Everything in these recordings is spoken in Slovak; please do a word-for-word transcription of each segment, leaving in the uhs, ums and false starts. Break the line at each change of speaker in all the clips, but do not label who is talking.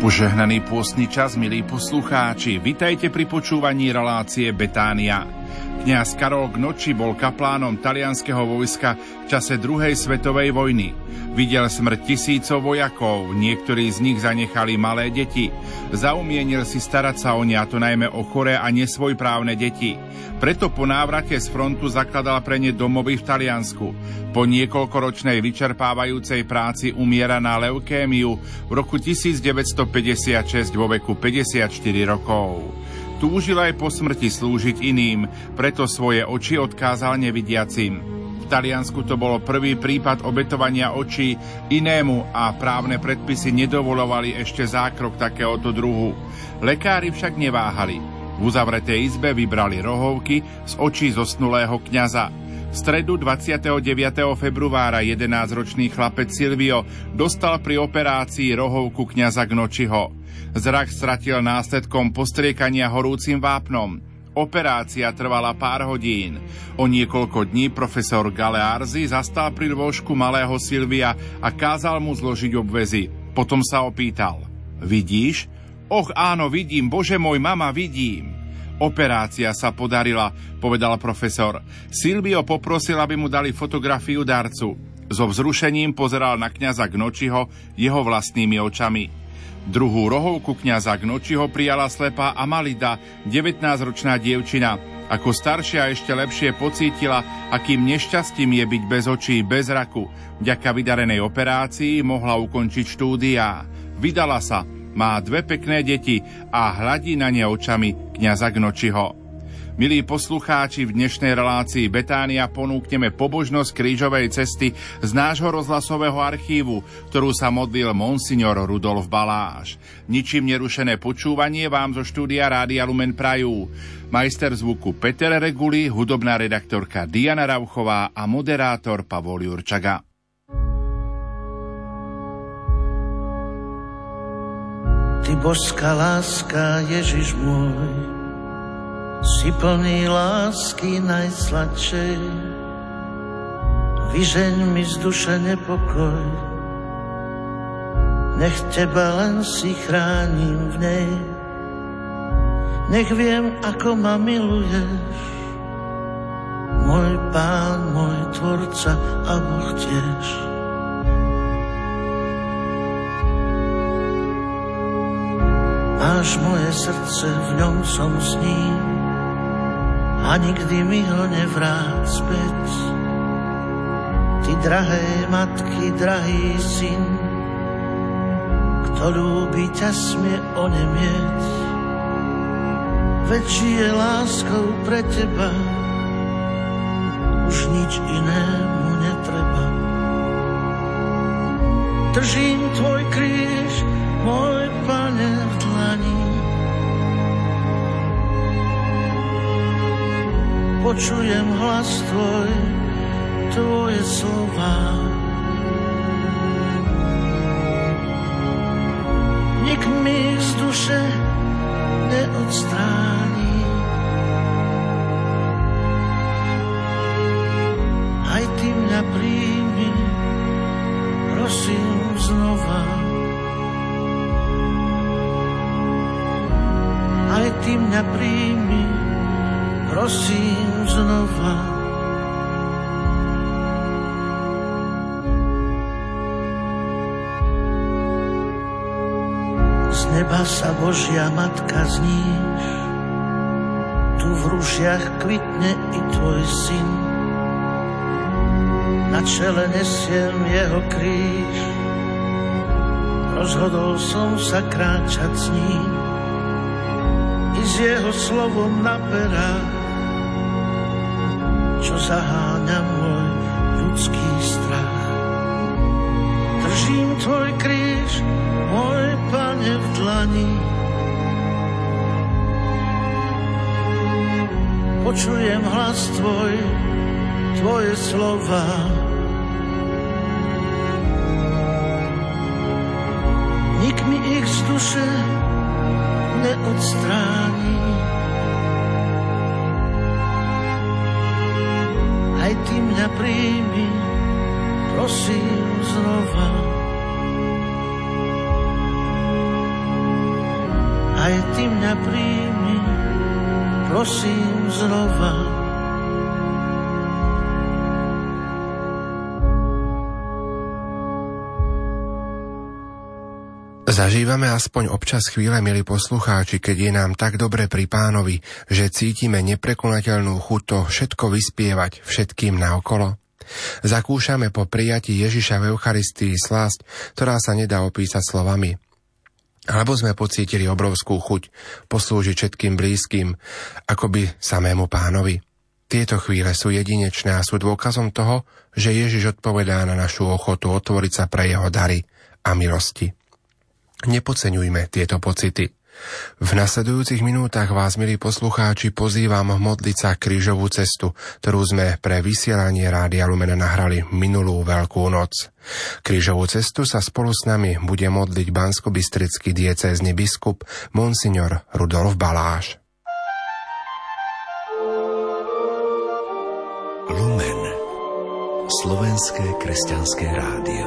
Požehnaný pôstny čas, milí poslucháči, vitajte pri počúvaní relácie Betánia. Kňaz Karol Gnocchi bol kaplánom talianskeho vojska v čase druhej svetovej vojny. Videl smrť tisícov vojakov, niektorí z nich zanechali malé deti. Zaumienil si starať sa o ne, a to najmä o choré a nesvojprávne deti. Preto po návrate z frontu zakladal pre ne domovy v Taliansku. Po niekoľkoročnej vyčerpávajúcej práci umiera na leukémiu v roku devätnásťstopäťdesiatšesť vo veku päťdesiatštyri rokov. Túžil aj po smrti slúžiť iným, preto svoje oči odkázal nevidiacim. V Taliansku to bolo prvý prípad obetovania očí inému a právne predpisy nedovolovali ešte zákrok takéhoto druhu. Lekári však neváhali. V uzavretej izbe vybrali rohovky z očí zosnulého kňaza. V stredu dvadsiateho deviateho februára jedenásťročný chlapec Silvio dostal pri operácii rohovku kňaza Gnocchiho. Zrak stratil následkom postriekania horúcim vápnom. Operácia trvala pár hodín. O niekoľko dní profesor Galearzi zastal pri lôžku malého Silvia a kázal mu zložiť obväzy. Potom sa opýtal: Vidíš? Och áno, vidím, Bože môj, mama, vidím. Operácia sa podarila, povedal profesor. Silvio poprosil, aby mu dali fotografiu darcu. So vzrušením pozeral na kňaza Gnocchiho jeho vlastnými očami. Druhú rohovku kňaza Gnocchiho prijala slepá Amalida, devätnásťročná dievčina. Ako staršia ešte lepšie pocítila, akým nešťastím je byť bez očí, bez zraku. Vďaka vydarenej operácii mohla ukončiť štúdia. Vydala sa, má dve pekné deti a hladí na ne očami kňaza Gnocchiho. Milí poslucháči, v dnešnej relácii Betánia ponúkneme pobožnosť krížovej cesty z nášho rozhlasového archívu, ktorú sa modlil monsignor Rudolf Baláš. Ničím nerušené počúvanie vám zo štúdia Rádia Lumen prajú majster zvuku Peter Reguli, hudobná redaktorka Diana Rauchová a moderátor Pavol Jurčaga.
Ty božská láska, Ježiš môj, si plný lásky najsladšej. Vyžeň mi z duše nepokoj, nech teba len si chránim v nej. Nech viem, ako ma miluješ, môj Pán, môj Tvorca a Boh tiež. Máš moje srdce, v ňom som s ním, a nikdy mi ho nevrát späť. Ty drahé matky, drahý syn, kto ľúbi ťa smie onemieť, veď žije láskou pre teba, už nič inému netreba. Držím tvoj kríž, môj Pane, v dlani, počujem hlas tvoj, tvoje slova. Nik mi z duše neodstráni, aj ty mňa príjmi, prosím znova. Aj ty mňa príjmi, prosím znova. Z neba sa Božia Matka zníš, tu v rúžiach kvitne i tvoj syn. Na čele nesiem jeho kríž, rozhodol som sa kráčať s ním. I s jeho slovom na perách, čo zaháňa môj ľudský strach. Držím tvoj kríž, môj Pane, v dlani, počujem hlas tvoj, tvoje slova. Nik mi ich z duše neodstráni, aj ty mňa príjmi, prosím znova. aj ty mňa príjmi, prosím znova.
Zažívame aspoň občas chvíle, milí poslucháči, keď je nám tak dobre pri Pánovi, že cítime neprekonateľnú chuť to všetko vyspievať všetkým naokolo. Zakúšame po prijatí Ježiša v Eucharistii slásť, ktorá sa nedá opísať slovami. Alebo sme pocítili obrovskú chuť poslúžiť všetkým blízkym, akoby samému Pánovi. Tieto chvíle sú jedinečné a sú dôkazom toho, že Ježiš odpovedá na našu ochotu otvoriť sa pre jeho dary a milosti. Nepodceňujme tieto pocity. V nasledujúcich minútach vás, milí poslucháči, pozývam modliť sa krížovú cestu, ktorú sme pre vysielanie Rádia Lumen nahrali minulú Veľkú noc. Krížovú cestu sa spolu s nami bude modliť banskobystrický diecézny biskup Monsignor Rudolf Baláš.
Lumen, slovenské kresťanské rádio.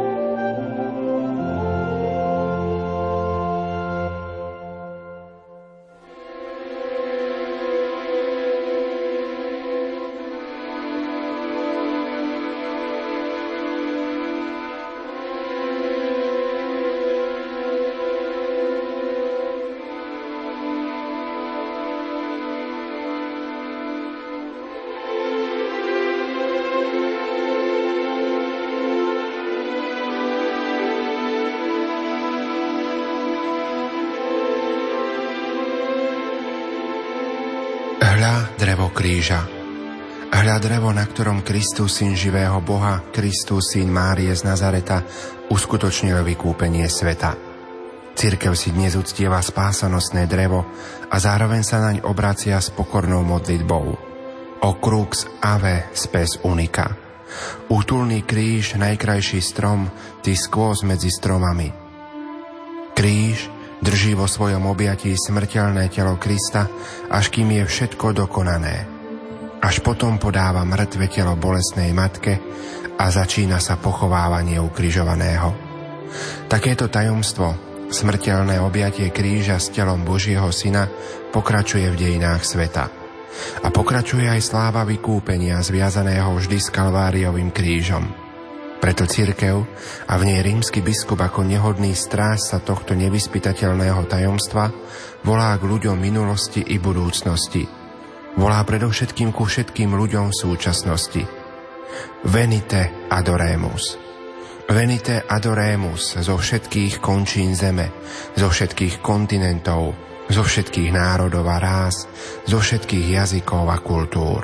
Hľa drevo kríža. Hľa drevo, na ktorom Kristus, syn živého Boha, Kristus, syn Márie z Nazareta, uskutočnil vykúpenie sveta. Cirkev si dnes uctieva spásanostné drevo a zároveň sa naň obracia s pokornou modlitbou. O crux ave spes unica. Útulný kríž, najkrajší strom, ty skôs medzi stromami. Kríž drží vo svojom objatí smrteľné telo Krista, až kým je všetko dokonané. Až potom podáva mŕtve telo bolestnej matke a začína sa pochovávanie ukrižovaného. Takéto tajomstvo, smrteľné objatie kríža s telom Božieho Syna, pokračuje v dejinách sveta. A pokračuje aj sláva vykúpenia zviazaného vždy s Kalváriovým krížom. Preto cirkev a v nej rímsky biskup ako nehodný strážca tohto nevyspytateľného tajomstva volá k ľuďom minulosti i budúcnosti. Volá predovšetkým ku všetkým ľuďom v súčasnosti. Venite adoremus. Venite adoremus zo všetkých končín zeme, zo všetkých kontinentov, zo všetkých národov a rás, zo všetkých jazykov a kultúr.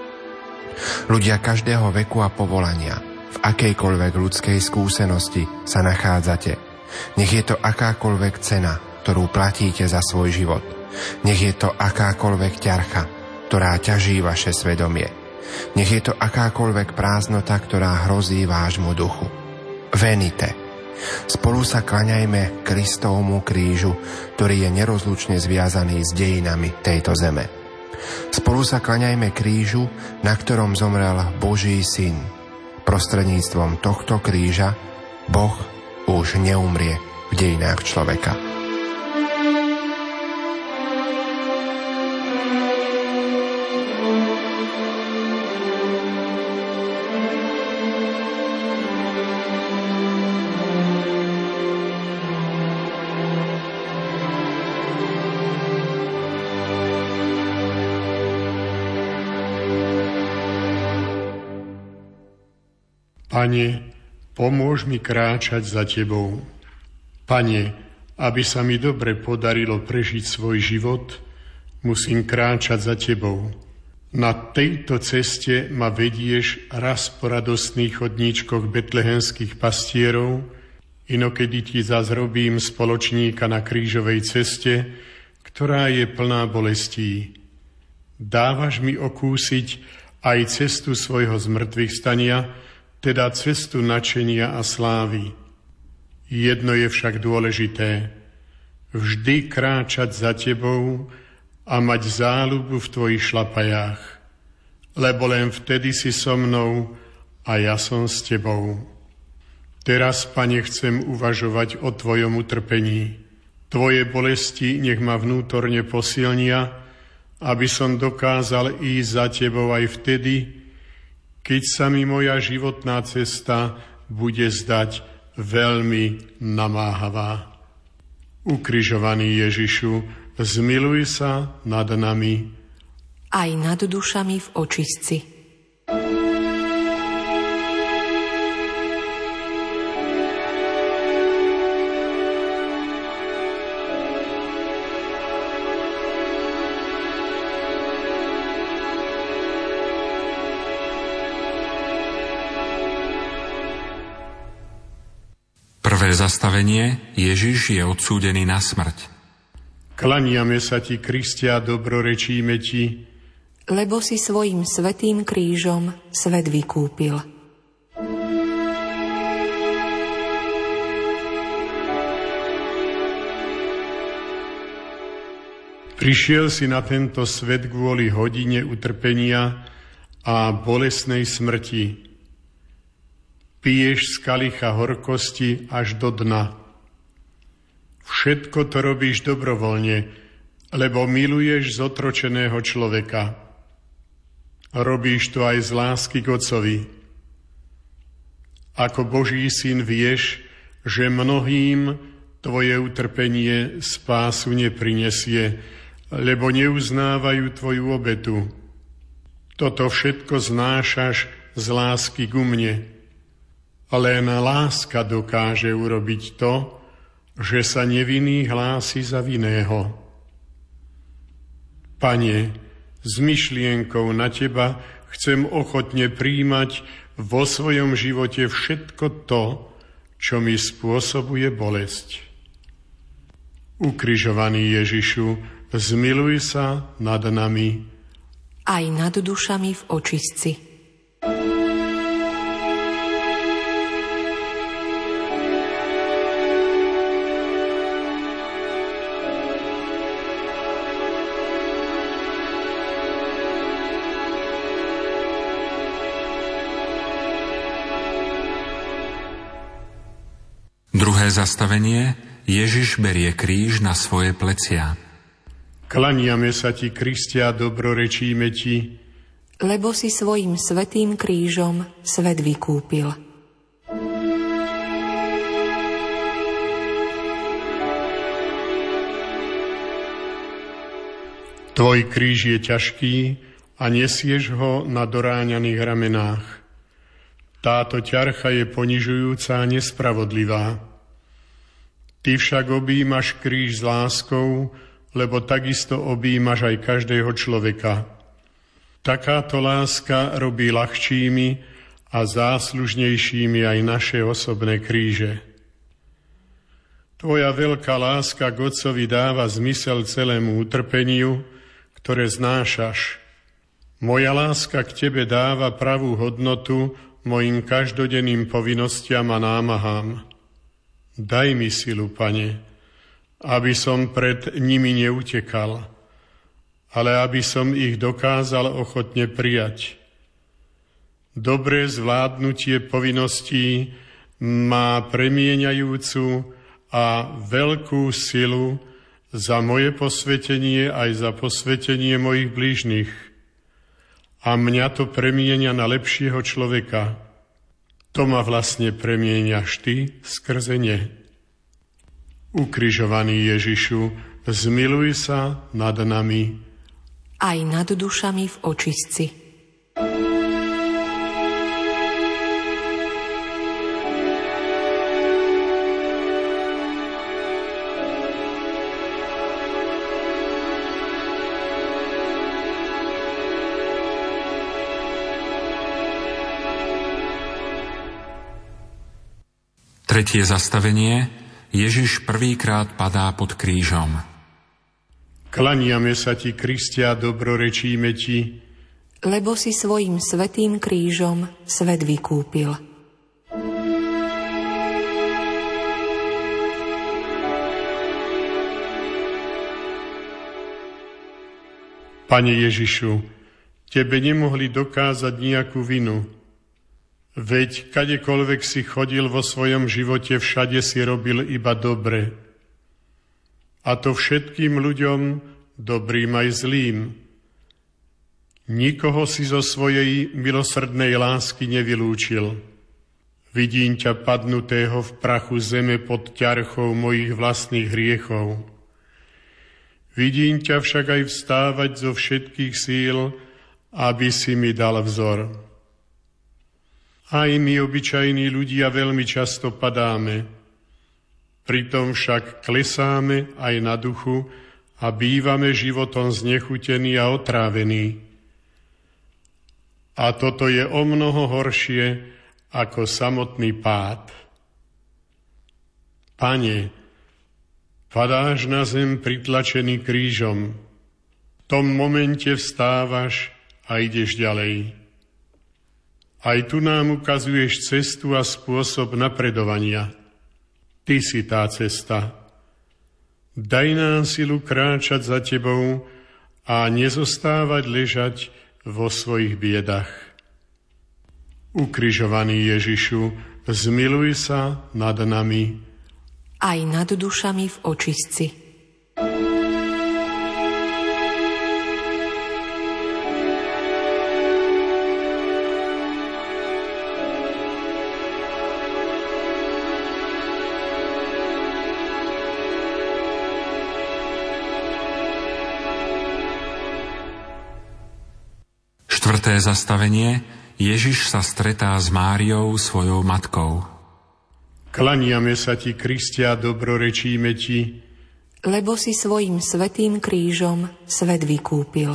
Ľudia každého veku a povolania, v akejkoľvek ľudskej skúsenosti sa nachádzate. Nech je to akákoľvek cena, ktorú platíte za svoj život. Nech je to akákoľvek ťarcha, ktorá ťaží vaše svedomie. Nech je to akákoľvek prázdnota, ktorá hrozí vášmu duchu. Venite. Spolu sa klaňajme Kristovmu krížu, ktorý je nerozlučne zviazaný s dejinami tejto zeme. Spolu sa klaňajme krížu, na ktorom zomrel Boží syn. Prostredníctvom tohto kríža Boh už neumrie v dejinách človeka.
Pane, pomôž mi kráčať za Tebou. Pane, aby sa mi dobre podarilo prežiť svoj život, musím kráčať za Tebou. Na tejto ceste ma vedieš raz po radostných chodníčkoch betlehenských pastierov, inokedy Ti zas robím spoločníka na krížovej ceste, ktorá je plná bolestí. Dávaš mi okúsiť aj cestu svojho zmrtvých stania, teda cestu nadšenia a slávy. Jedno je však dôležité, vždy kráčať za Tebou a mať záľubu v Tvojich šlapajách, lebo len vtedy si so mnou a ja som s Tebou. Teraz, Pane, chcem uvažovať o Tvojom utrpení. Tvoje bolesti nech ma vnútorne posilnia, aby som dokázal ísť za Tebou aj vtedy, keď sa mi moja životná cesta bude zdať veľmi namáhavá. Ukrižovaný Ježišu, zmiluj sa nad nami
aj nad dušami v očistci.
Prvé zastavenie. Ježiš je odsúdený na smrť.
Klaniame sa Ti, Kriste, a dobrorečíme Ti,
lebo si svojím svätým krížom svet vykúpil.
Prišiel si na tento svet kvôli hodine utrpenia a bolesnej smrti. Piješ z kalicha horkosti až do dna. Všetko to robíš dobrovoľne, lebo miluješ zotročeného človeka. Robíš to aj z lásky k Otcovi. Ako Boží syn vieš, že mnohým tvoje utrpenie spásu neprinesie, lebo neuznávajú tvoju obetu. Toto všetko znášaš z lásky ku mne. Len láska dokáže urobiť to, že sa nevinný hlási za vinného. Pane, s myšlienkou na Teba chcem ochotne prijímať vo svojom živote všetko to, čo mi spôsobuje bolesť. Ukrižovaný Ježišu, zmiluj sa nad nami
aj nad dušami v očistci.
Druhé zastavenie. Ježiš berie kríž na svoje plecia.
Klaniame sa Ti, Kriste, a dobrorečíme Ti,
lebo si svojím svätým krížom svet vykúpil.
Tvoj kríž je ťažký a nesieš ho na doráňaných ramenách. Táto ťarcha je ponižujúca a nespravodlivá. Ty však objímaš kríž s láskou, lebo takisto objímaš aj každého človeka. Takáto láska robí ľahčími a záslužnejšími aj naše osobné kríže. Tvoja veľká láska k Otcovi dáva zmysel celému utrpeniu, ktoré znášaš. Moja láska k Tebe dáva pravú hodnotu mojim každodenným povinnostiam a námahám. Daj mi silu, Pane, aby som pred nimi neutekal, ale aby som ich dokázal ochotne prijať. Dobré zvládnutie povinností má premieňajúcu a veľkú silu za moje posvetenie aj za posvetenie mojich blížnych. A mňa to premieňa na lepšieho človeka. To ma vlastne premieňaš Ty skrze ne. Ukrižovaný Ježišu, zmiluj sa nad nami
aj nad dušami v očistci.
Tretie zastavenie. Ježiš prvýkrát padá pod krížom.
Klaniame sa Ti, Kriste, a dobrorečíme Ti,
lebo si svojím svätým krížom svet vykúpil.
Pane Ježišu, Tebe nemohli dokázať nejakú vinu. Veď kadekoľvek si chodil vo svojom živote, všade si robil iba dobre. a to všetkým ľuďom, dobrým aj zlým. Nikoho si zo svojej milosrdnej lásky nevylúčil. Vidím ťa padnutého v prachu zeme pod ťarchou mojich vlastných hriechov. Vidím ťa však aj vstávať zo všetkých síl, aby si mi dal vzor. Aj my, obyčajní ľudia, veľmi často padáme. Pritom však klesáme aj na duchu a bývame životom znechutení a otrávení. A toto je o mnoho horšie ako samotný pád. Pane, padáš na zem pritlačený krížom. V tom momente vstávaš a ideš ďalej. Aj tu nám ukazuješ cestu a spôsob napredovania. Ty si tá cesta. Daj nám silu kráčať za tebou a nezostávať ležať vo svojich biedach. Ukrižovaný Ježišu, zmiluj sa nad nami.
Aj nad dušami v očistci.
Štvrté zastavenie. Ježiš sa stretá s Máriou, svojou matkou.
Klaniame sa ti, Kristia, dobrorečíme ti,
lebo si svojím svätým krížom svet vykúpil.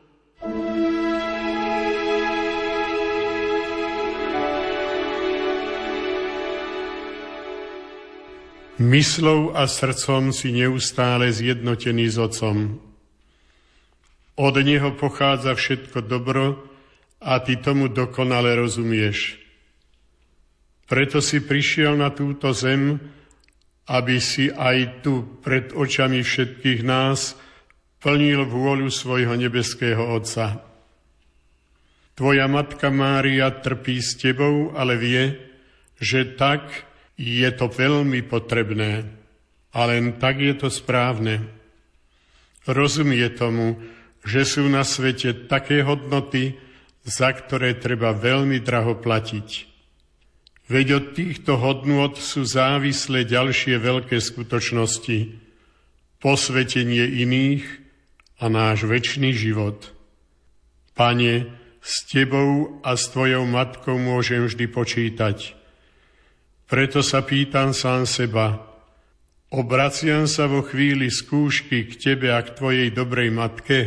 Myslou a srdcom si neustále zjednotený s Otcom. Od Neho pochádza všetko dobro a ty tomu dokonale rozumieš. Preto si prišiel na túto zem, aby si aj tu pred očami všetkých nás plnil vôľu svojho nebeského Otca. Tvoja matka Mária trpí s tebou, ale vie, že tak je to veľmi potrebné a len tak je to správne. Rozumie tomu, že sú na svete také hodnoty, za ktoré treba veľmi draho platiť. Veď od týchto hodnôt sú závislé ďalšie veľké skutočnosti, posvetenie iných a náš večný život. Pane, s tebou a s tvojou matkou môžem vždy počítať. Preto sa pýtam sám seba, obraciam sa vo chvíli skúšky k tebe a k tvojej dobrej matke,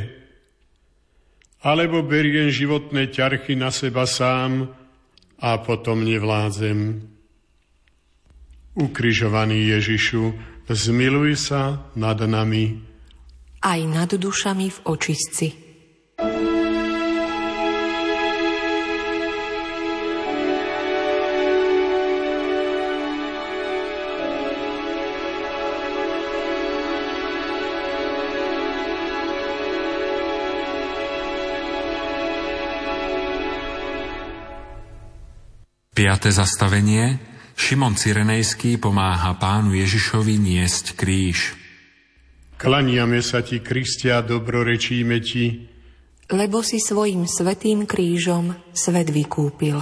alebo beriem životné ťarchy na seba sám a potom nevládzem. Ukrižovaný Ježišu, zmiluj sa nad nami.
Aj nad dušami v očistci.
Piaté zastavenie. Šimon Cyrenejský pomáha Pánu Ježišovi niesť kríž.
Klaniame sa ti, Kristia, dobrorečíme ti,
lebo si svojím svätým krížom svet vykúpil.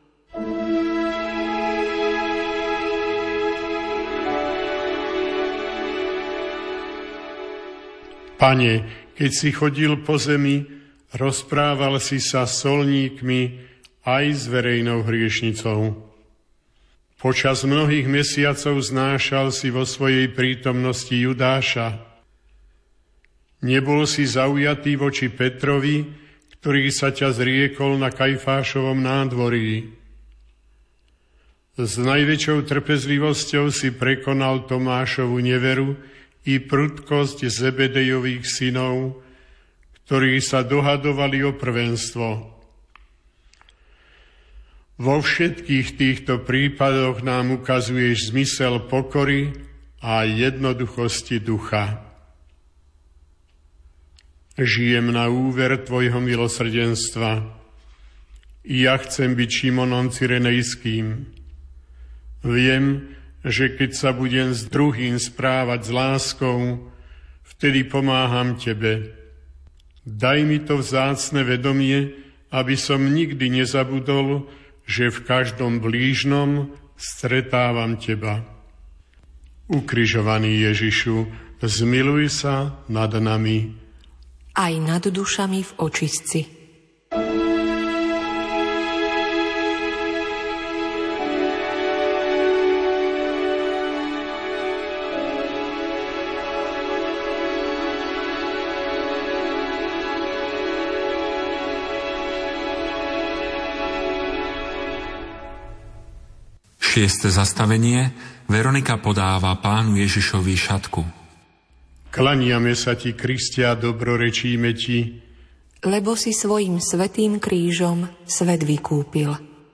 Pane, keď si chodil po zemi, rozprával si sa s solníkmi aj s verejnou hriešnicou. Počas mnohých mesiacov znášal si vo svojej prítomnosti Judáša. Nebol si zaujatý voči Petrovi, ktorý sa ťa zriekol na Kajfášovom nádvorí. S najväčšou trpezlivosťou si prekonal Tomášovu neveru i prudkosť Zebedejových synov, ktorí sa dohadovali o prvenstvo. Vo všetkých týchto prípadoch nám ukazuješ zmysel pokory a jednoduchosti ducha. Žijem na úver tvojho milosrdenstva. I ja chcem byť Šimonom Cyrenejským. Viem, že keď sa budem s druhým správať s láskou, Vtedy pomáham tebe. Daj mi to vzácne vedomie, aby som nikdy nezabudol, že v každom blížnom stretávam teba. Ukrižovaný Ježišu, zmiluj sa nad nami.
Aj nad dušami v očistci.
Šieste zastavenie. Veronika podáva Pánu Ježišovi šatku.
Klaniame sa ti, Kristia, dobrorečíme ti,
lebo si svojim svätým krížom svet vykúpil.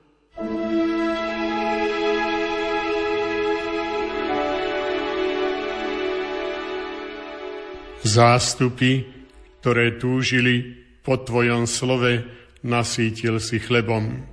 Zástupy, ktoré túžili po tvojom slove, nasýtil si chlebom.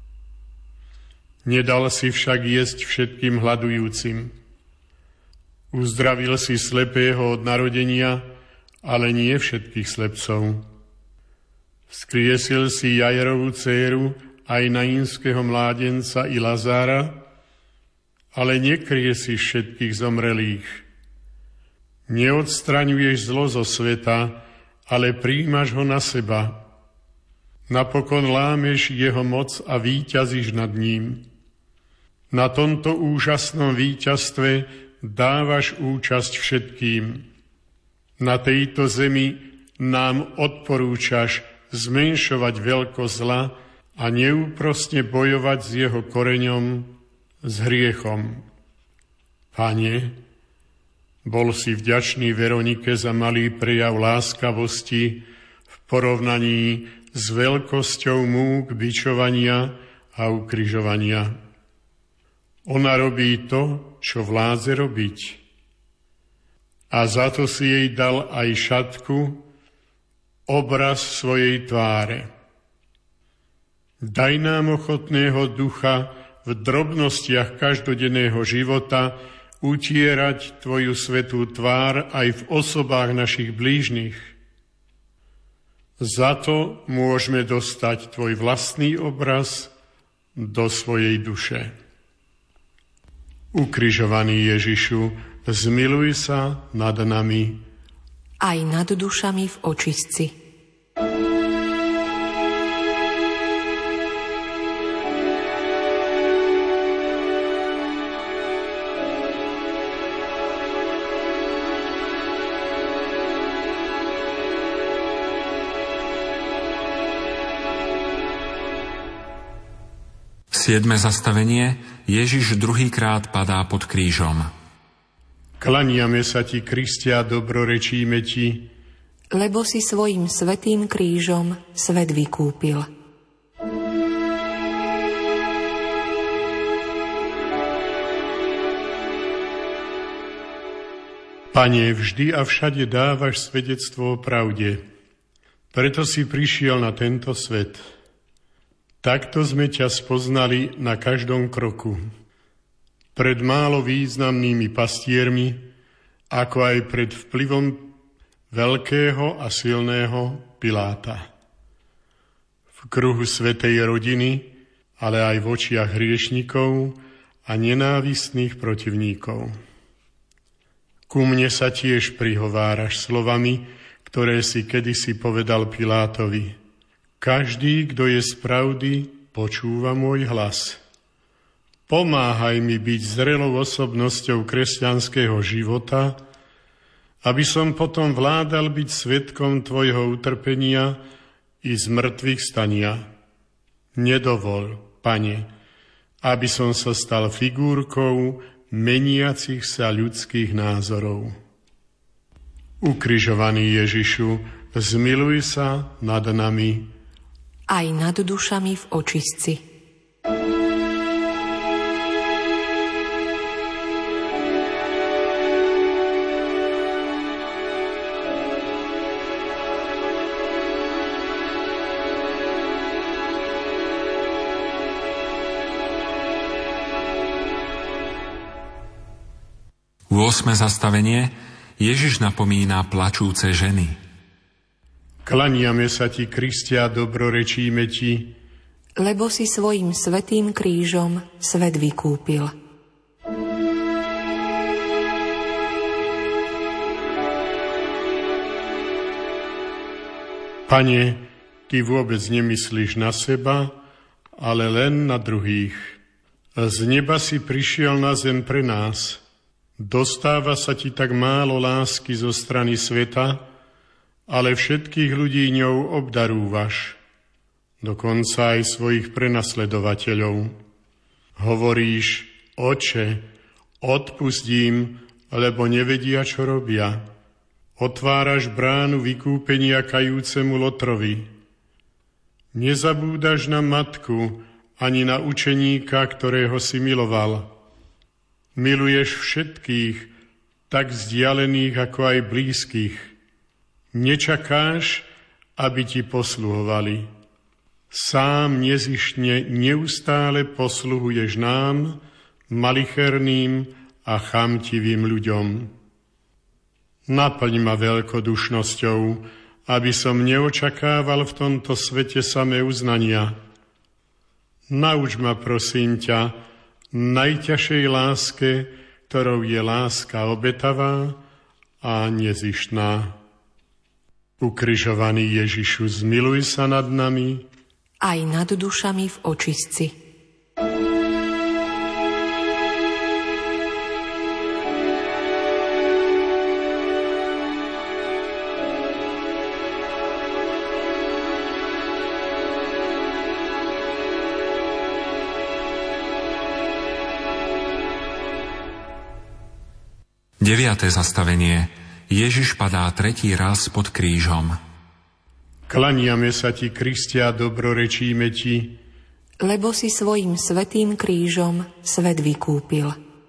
Nedal si však jesť všetkým hladujúcim. Uzdravil si slepého od narodenia, ale nie všetkých slepcov. Vzkriesil si Jairovú dcéru, aj nainského mládenca i Lazára, ale nekrie si všetkých zomrelých. Neodstraňuješ zlo zo sveta, ale príjmaš ho na seba. Napokon lámeš jeho moc a víťazíš nad ním. Na tomto úžasnom víťazstve dávaš účasť všetkým. Na tejto zemi nám odporúčaš zmenšovať veľkosť zla a neúprosne bojovať s jeho koreňom, s hriechom. Pane, bol si vďačný Veronike za malý prejav láskavosti v porovnaní s veľkosťou múk bičovania a ukrižovania. Ona robí to, čo vládze robiť. A za to si jej dal aj šatku, obraz svojej tváre. Daj nám ochotného ducha v drobnostiach každodenného života utierať tvoju svätú tvár aj v osobách našich blížnych. Za to môžeme dostať tvoj vlastný obraz do svojej duše. Ukrižovaný Ježišu, zmiluj sa nad nami.
Aj nad dušami v očistci.
Siedme zastavenie. Ježiš druhýkrát padá pod krížom.
Klaniame sa ti, Kristia, dobrorečíme ti,
lebo si svojim svätým krížom svet vykúpil.
Pane, vždy a všade dávaš svedectvo o pravde. Preto si prišiel na tento svet. Takto sme ťa spoznali na každom kroku. Pred málo významnými pastiermi, ako aj pred vplyvom veľkého a silného Piláta. V kruhu svätej rodiny, ale aj v očiach hriešnikov a nenávistných protivníkov. Ku mne sa tiež prihováraš slovami, ktoré si kedysi povedal Pilátovi. Každý, kto je z pravdy, počúva môj hlas. Pomáhaj mi byť zrelou osobnosťou kresťanského života, aby som potom vládal byť svedkom tvojho utrpenia i z mŕtvych stania. Nedovol, Pane, aby som sa stal figúrkou meniacich sa ľudských názorov. Ukrižovaný Ježišu, zmiluj sa nad nami,
aj nad dušami v očistci.
Ôsme zastavenie. Ježiš napomína plačúce ženy.
Klaniame sa ti, Kristia, dobrorečíme ti,
lebo si svojim svätým krížom svet vykúpil.
Pane, ty vôbec nemyslíš na seba, ale len na druhých. Z neba si prišiel na zem pre nás. Dostáva sa ti tak málo lásky zo strany sveta, ale všetkých ľudí ňou obdarúvaš, dokonca aj svojich prenasledovateľov. Hovoríš, Oče, odpustím, lebo nevedia, čo robia. Otváraš bránu vykúpenia kajúcemu Lotrovi. Nezabúdaš na matku, ani na učeníka, ktorého si miloval. Miluješ všetkých, tak vzdialených ako aj blízkych. Nečakáš, aby ti posluhovali. Sám nezištne neustále posluhuješ nám, malicherným a chamtivým ľuďom. Naplň ma veľkodušnosťou, aby som neočakával v tomto svete samé uznania. Nauč ma, prosím ťa, najťažšej láske, ktorou je láska obetavá a nezištná. Ukrižovaný Ježišu, zmiluj sa nad nami,
aj nad dušami v očistci.
Deviate zastavenie. Ježiš padá tretí raz pod krížom.
Klaniame sa ti, Kristia, dobrorečíme ti,
lebo si svojim svätým krížom svet vykúpil.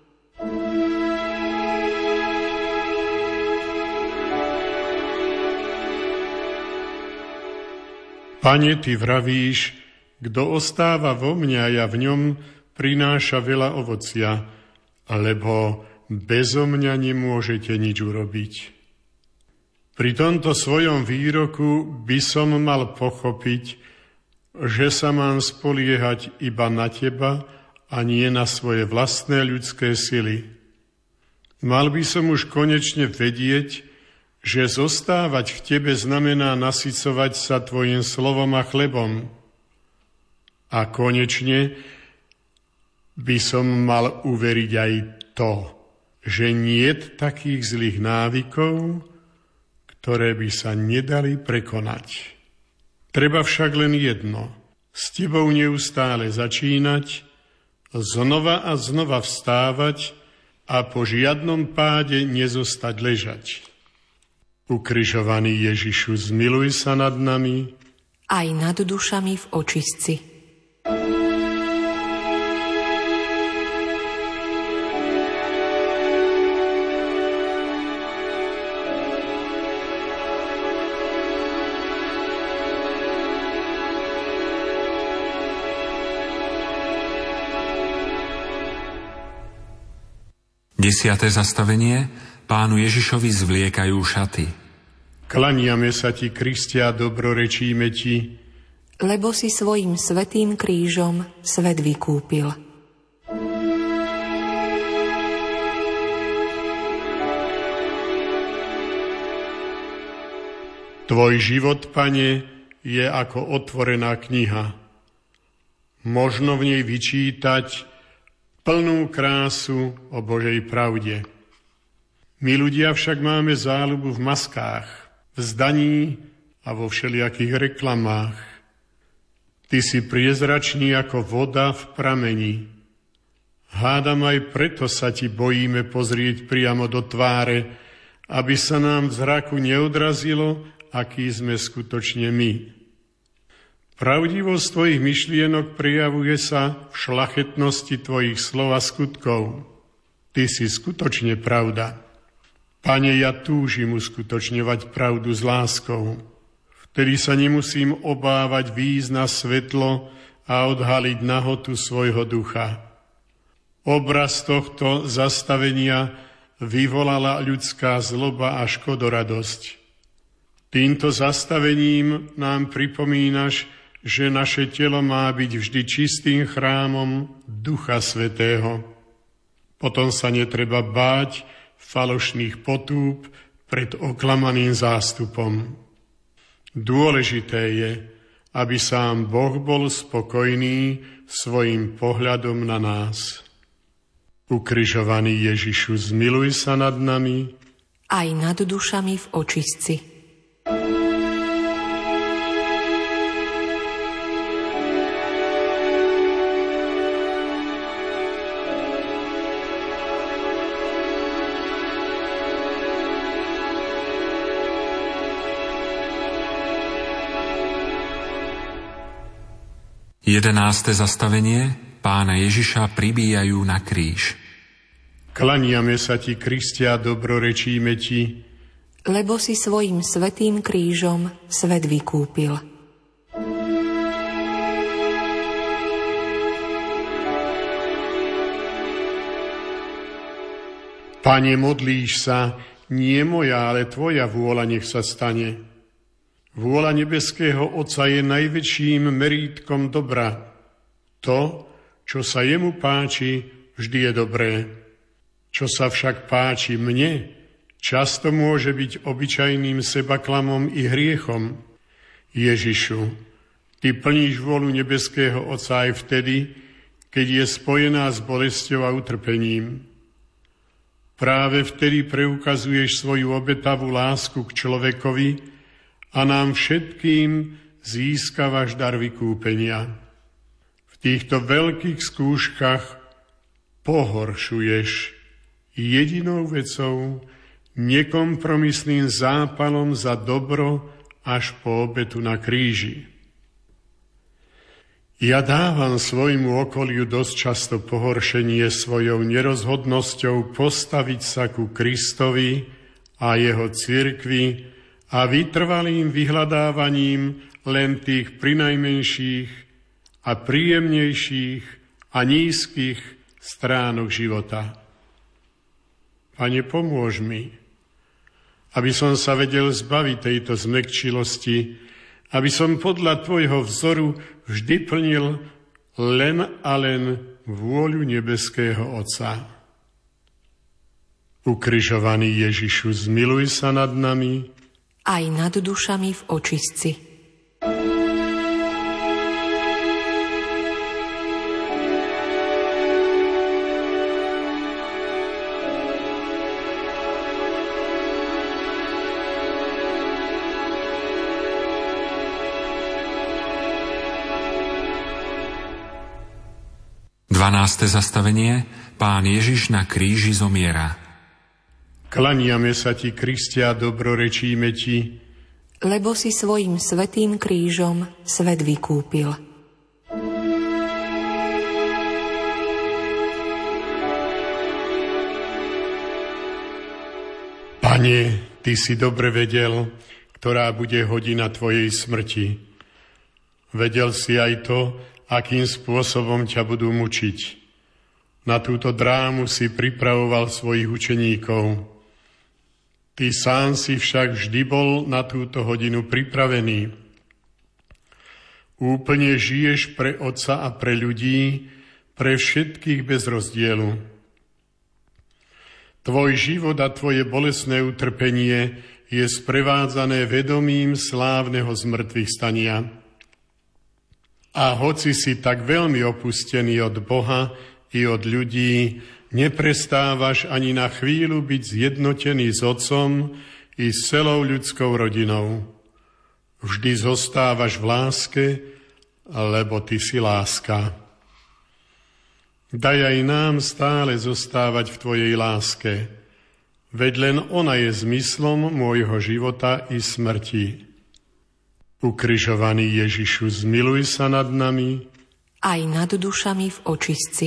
Pane, ty vravíš, kto ostáva vo mne a ja v ňom, prináša veľa ovocia, lebo bezo mňa nemôžete nič urobiť. Pri tomto svojom výroku by som mal pochopiť, že sa mám spoliehať iba na teba a nie na svoje vlastné ľudské sily. Mal by som už konečne vedieť, že zostávať v tebe znamená nasycovať sa tvojim slovom a chlebom. A konečne by som mal uveriť aj to, že niet takých zlých návykov, ktoré by sa nedali prekonať. Treba však len jedno, s tebou neustále začínať, znova a znova vstávať a po žiadnom páde nezostať ležať. Ukrižovaný Ježišu, zmiluj sa nad nami,
aj nad dušami v očistci.
Desiate zastavenie. Pánu Ježišovi zvliekajú šaty.
Klaniame sa ti, Kristia, dobrorečíme ti,
lebo si svojim svätým krížom svet vykúpil.
Tvoj život, Pane, je ako otvorená kniha. Možno v nej vyčítať plnú krásu o Božej pravde. My ľudia však máme záľubu v maskách, v zdaní a vo všelijakých reklamách. Ty si priezračný ako voda v prameni. Hádam, aj preto sa ti bojíme pozrieť priamo do tváre, aby sa nám v zraku neodrazilo, aký sme skutočne my. Pravdivosť tvojich myšlienok prejavuje sa v šlachetnosti tvojich slov a skutkov. Ty si skutočne pravda. Pane, ja túžim uskutočňovať pravdu s láskou. Vtedy sa nemusím obávať výjsť na svetlo a odhaliť nahotu svojho ducha. Obraz tohto zastavenia vyvolala ľudská zloba a škodoradosť. Týmto zastavením nám pripomínaš, že naše telo má byť vždy čistým chrámom Ducha Svätého. Potom sa netreba báť falošných potúb pred oklamaným zástupom. Dôležité je, aby sám Boh bol spokojný svojim pohľadom na nás. Ukrižovaný Ježišu, zmiluj sa nad nami
aj nad dušami v očistci.
Jedenáste zastavenie. Pána Ježiša pribíjajú na kríž.
Klaniame sa ti, Kristia, dobrorečíme ti,
lebo si svojim svätým krížom svet vykúpil.
Pane, modlíš sa, nie moja, ale tvoja vôľa nech sa stane. Vôľa nebeského Otca je najväčším merítkom dobra. To, čo sa jemu páči, vždy je dobré. Čo sa však páči mne, často môže byť obyčajným sebaklamom i hriechom. Ježišu, ty plníš vôľu nebeského Otca aj vtedy, keď je spojená s bolesťou a utrpením. Práve vtedy preukazuješ svoju obetavú lásku k človekovi a nám všetkým získavaš dar vykúpenia. V týchto veľkých skúškach pohoršuješ jedinou vecou, nekompromisným zápalom za dobro až po obetu na kríži. Ja dávam svojmu okoliu dosť často pohoršenie svojou nerozhodnosťou postaviť sa ku Kristovi a jeho cirkvi a vytrvalým vyhľadávaním len tých prinajmenších a príjemnejších a nízkych stránok života. Pane, pomôž mi, aby som sa vedel zbaviť tejto zmäkčilosti, aby som podľa tvojho vzoru vždy plnil len a len vôľu nebeského Otca. Ukrižovaný Ježišu, zmiluj sa nad nami
aj nad dušami v očistci.
Dvanáste zastavenie. Pán Ježiš na kríži zomiera.
Klaniame sa ti, Kristia, dobrorečíme ti,
lebo si svojim svätým krížom svet vykúpil.
Pane, ty si dobre vedel, ktorá bude hodina tvojej smrti. Vedel si aj to, akým spôsobom ťa budú mučiť. Na túto drámu si pripravoval svojich učeníkov. Ty sám si však vždy bol na túto hodinu pripravený. Úplne žiješ pre Otca a pre ľudí, pre všetkých bez rozdielu. Tvoj život a tvoje bolestné utrpenie je sprevádzané vedomím slávneho zmrtvých stania. A hoci si tak veľmi opustený od Boha i od ľudí, neprestávaš ani na chvíľu byť zjednotený s Otcom i s celou ľudskou rodinou. Vždy zostávaš v láske, lebo ty si láska. Daj aj nám stále zostávať v tvojej láske, veď len ona je zmyslom môjho života i smrti. Ukrižovaný Ježišu, zmiluj sa nad nami
aj nad dušami v očistci.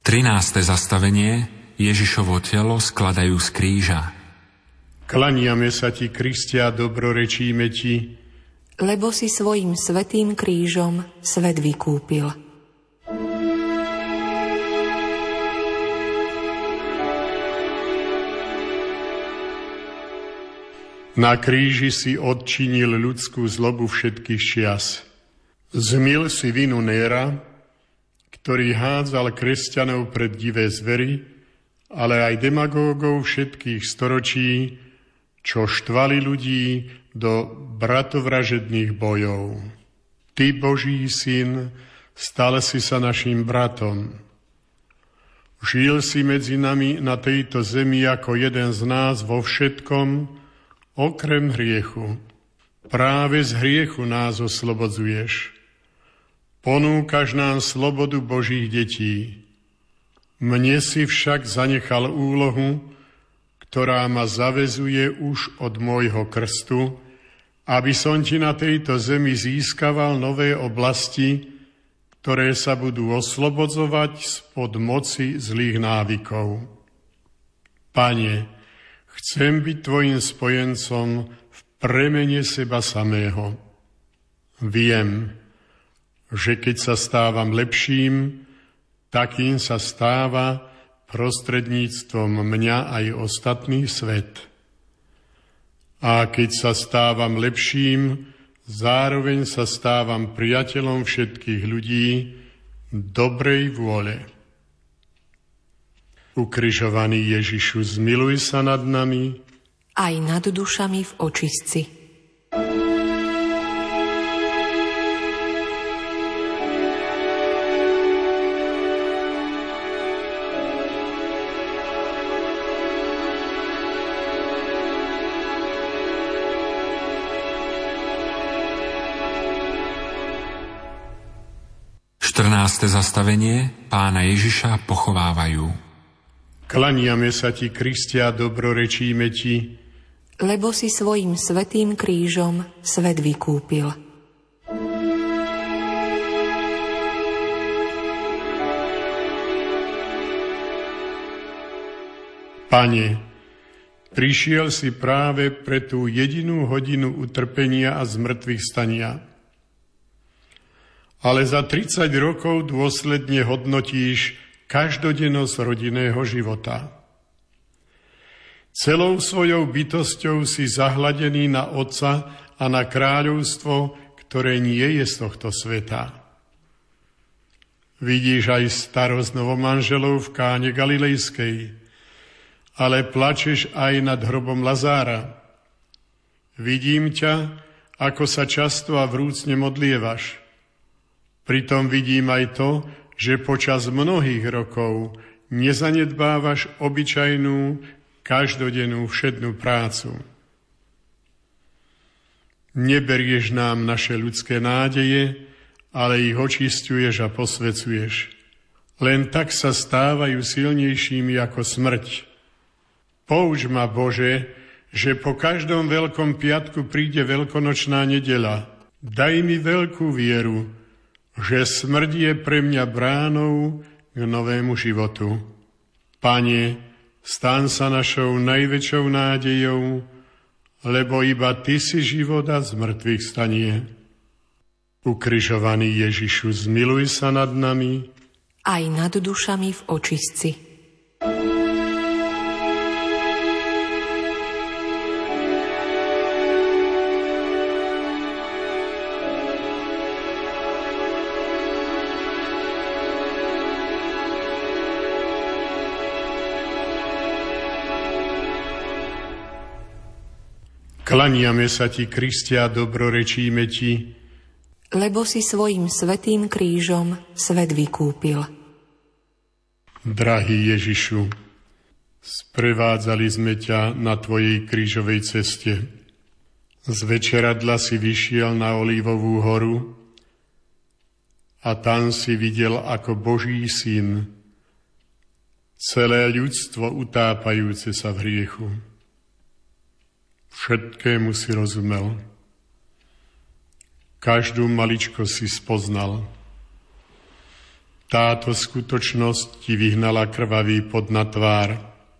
trináste zastavenie. Ježišovo telo skladajú z kríža.
Klaniame sa ti, Kristia, dobrorečíme ti,
lebo si svojím svätým krížom svet vykúpil.
Na kríži si odčinil ľudskú zlobu všetkých čias. Zmil si vinu Néra, ktorý hádzal kresťanov pred divé zvery, ale aj demagógov všetkých storočí, čo štvali ľudí do bratovražedných bojov. Ty, Boží syn, stal si sa našim bratom. Žil si medzi nami na tejto zemi ako jeden z nás vo všetkom, okrem hriechu. Práve z hriechu nás oslobodzuješ. Ponúkaš nám slobodu Božích detí. Mne si však zanechal úlohu, ktorá ma zavezuje už od môjho krstu, aby som ti na tejto zemi získaval nové oblasti, ktoré sa budú oslobodzovať spod moci zlých návykov. Pane, chcem byť tvojim spojencom v premene seba samého. Viem, že keď sa stávam lepším, takým sa stáva prostredníctvom mňa aj ostatný svet. A keď sa stávam lepším, zároveň sa stávam priateľom všetkých ľudí dobrej vôle. Ukrižovaný Ježišu, zmiluj sa nad nami
aj nad dušami v očistci.
štrnáste zastavenie. Pána Ježiša pochovávajú.
Klaniame sa ti, Kristia, dobrorečíme ti,
lebo si svojím svätým krížom svet vykúpil.
Pane, prišiel si práve pre tú jedinú hodinu utrpenia a zmrtvých stania. Ale za tridsať rokov dôsledne hodnotíš každodennosť rodinného života. Celou svojou bytosťou si zahladený na Otca a na kráľovstvo, ktoré nie je z tohto sveta. Vidíš aj starosť novomanželov v Káne Galilejskej, ale plačeš aj nad hrobom Lazára. Vidím ťa, ako sa často a vrúcne modlievaš. Pritom vidím aj to, že počas mnohých rokov nezanedbávaš obyčajnú, každodennú všednú prácu. Neberieš nám naše ľudské nádeje, ale ich očisťuješ a posvecuješ. Len tak sa stávajú silnejšími ako smrť. Pouč ma, Bože, že po každom veľkom piatku príde veľkonočná nedeľa. Daj mi veľkú vieru, že smrť je pre mňa bránou k novému životu. Pane, staň sa našou najväčšou nádejou, lebo iba Ty si život a z mŕtvych stanie. Ukrižovaný Ježišu, zmiluj sa nad nami
aj nad dušami v očistci.
Klaniame sa ti, Kristia, dobrorečíme ti,
lebo si svojím svätým krížom svet vykúpil.
Drahý Ježišu, sprevádzali sme ťa na tvojej krížovej ceste. Z večeradla si vyšiel na Olivovú horu a tam si videl ako Boží syn celé ľudstvo utápajúce sa v hriechu. Všetkému si rozumel. Každú maličko si spoznal. Táto skutočnosť ti vyhnala krvavý pod na tvár.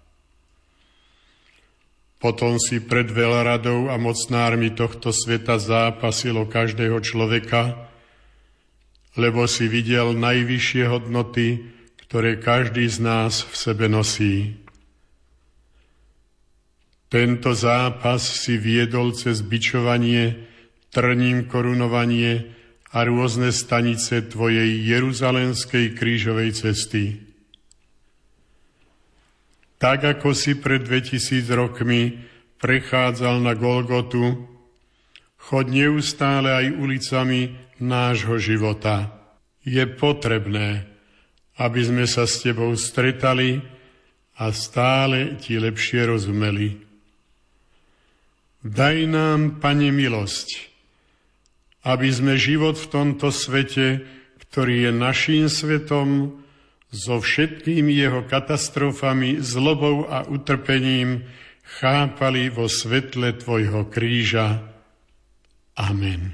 Potom si pred veľradou a mocnármi tohto sveta zápasilo každého človeka, lebo si videl najvyššie hodnoty, ktoré každý z nás v sebe nosí. Tento zápas si viedol cez bičovanie, trním korunovanie a rôzne stanice tvojej jeruzalemskej krížovej cesty. Tak ako si pred dvetisíc rokmi prechádzal na Golgotu, choď neustále aj ulicami nášho života. Je potrebné, aby sme sa s tebou stretali a stále ti lepšie rozumeli. Daj nám, Pane, milosť, aby sme život v tomto svete, ktorý je naším svetom, so všetkými jeho katastrofami, zlobou a utrpením chápali vo svetle tvojho kríža. Amen.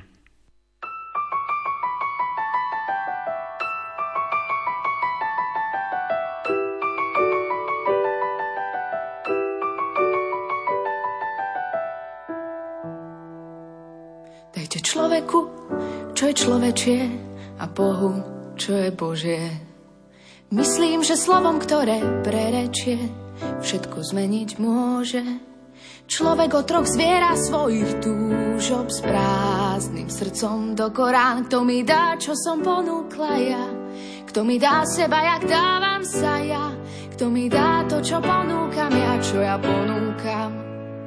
Dajte človeku, čo je človečie, a Bohu, čo je Božie. Myslím, že slovom, ktoré prerečie, všetko zmeniť môže. Človek otrok zviera svojich túžob, s prázdnym srdcom do Korán. Kto mi dá, čo som ponúkla ja? Kto mi dá seba, jak dávam sa ja? Kto mi dá to, čo ponúkam ja, čo ja ponúkam?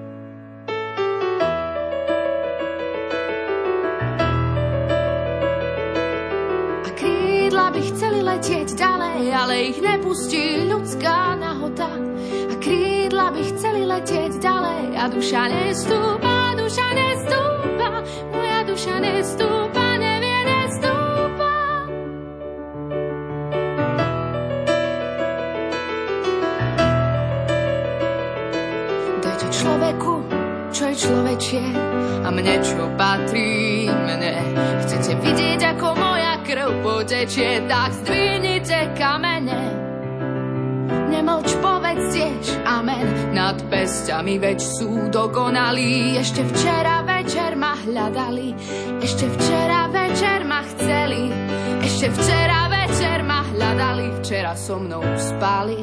By chceli letieť ďalej, ale ich nepustí ľudská nahota. A krídla by chceli letieť ďalej, a duša nestúpa, duša nestúpa, moja duša nestúpa, nevie, nestúpa. Dajte človeku, čo je človečie, a mne, čo patrí mne. Chcete vidieť, ako moja krv potečie, tak zdvihnite kamene. Nemlč, povedz tiež amen. Nad pesťami veď sú dokonalí. Ešte včera večer ma hľadali, ešte včera večer ma chceli, ešte včera večer ma hľadali, včera so mnou spali.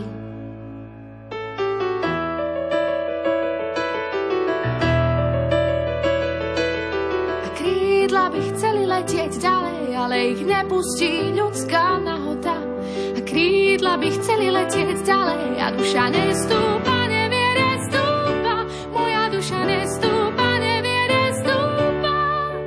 By chceli letieť ďalej, ale ich nepustí ľudská nahota. A krídla by chceli letieť ďalej, a duša nestúpa, nevie, nestúpa, moja duša nestúpa, nevie, nestúpa.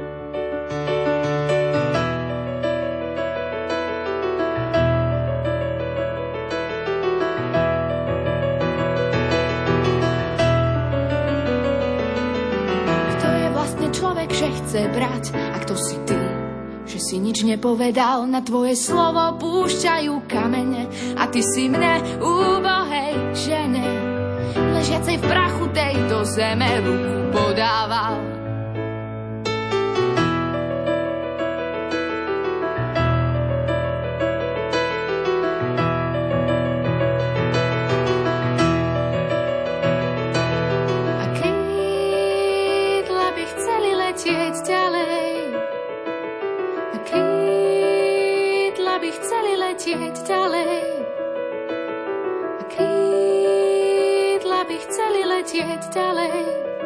Kto je vlastne človek, že chce brať? Kto si ty, že si nič nepovedal? Na tvoje slovo púšťajú kamene, a ty si mne, úbohej žene, ležiacej v prachu tejto zeme, ruku podával. A krídla by chceli letieť ďalej, by chceli letieť ďalej. A krídla by chceli letieť ďalej.